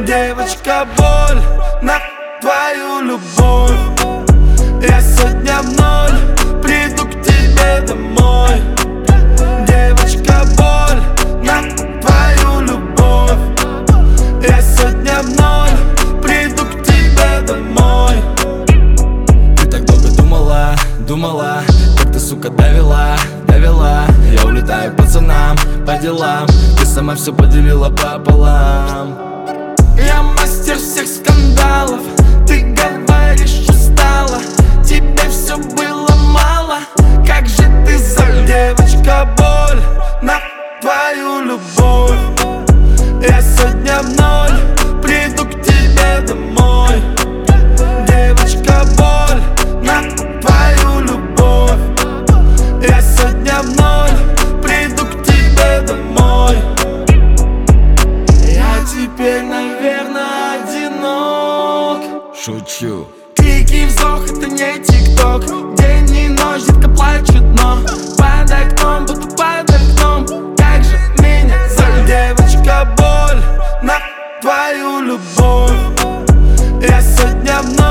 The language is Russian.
Девочка, боль на твою любовь. Я сегодня в ноль приду к тебе домой. Девочка, боль на твою любовь. Я сегодня в ноль приду к тебе домой. Ты так долго думала, как ты, сука, довела. Я улетаю к пацанам по делам. Ты сама все поделила пополам. Я мастер всех скандалов. Ты говоришь, устала, тебе все было мало. Как же ты за девочка, боль на твою любовь. Я сегодня в ноль приду к тебе домой. Девочка, боль на твою любовь. Я сегодня в ноль приду к тебе домой. Я теперь, наверное, одинок. Шучу. Крики, вздох, это не тикток. День и ночь, детка плачет, но под окном, будто под окном. Как же меня зовут? Девочка, боль на твою любовь. Я сегодня в ночь